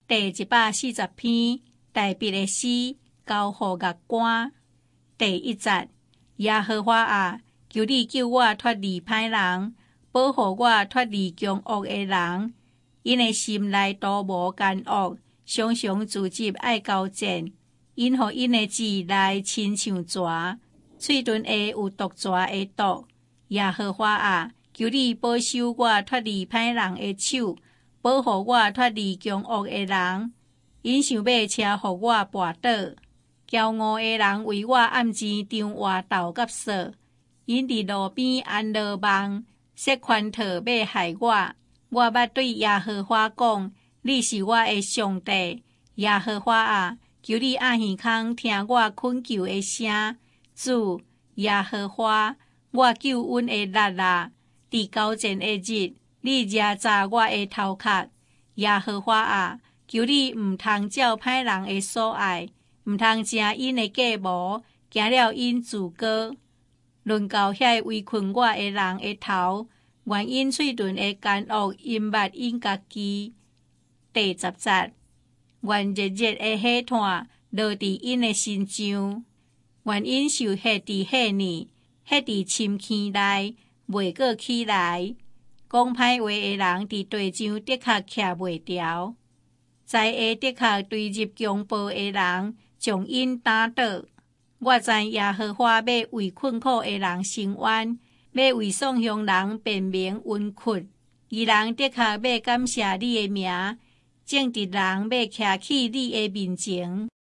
第140篇大笔的诗交予乐官。第1节，耶和华啊，求你救我脱离歹人，保护我脱离凶恶的人。因的心内都无奸恶，常常自执爱交战。因互因的字来亲像蛇，嘴唇下有毒蛇的毒。耶和华啊，求你保守我脱离歹人的手，保护我脱离凶恶的人。因想要车互我绊倒，骄傲的人为我暗钱张活斗甲索。因伫路边安落网，设圈套要害我。我捌对耶和华讲，你是我的上帝。耶和华啊，求你按耳孔听我恳求的声。主耶和华，我救恩的力啊，伫交战的日，你惹炸我的头壳。耶和华啊，求你毋通照歹人的所爱，毋通正因的计谋，行了因自高。论到遐围困我的人的头，愿因嘴唇的奸恶隐捌因家己。第10节，愿热热的火炭落伫因的身上，愿因受吓伫遐年，吓伫深坑内，袂过起来。讲歹话的人伫地上的确徛袂牢，在下的确对入强暴的人，将因打倒。我知耶和华要为困苦的人伸冤，要为丧凶人辩明冤屈。义人的确要感谢你的名，正直人要徛起你的面前。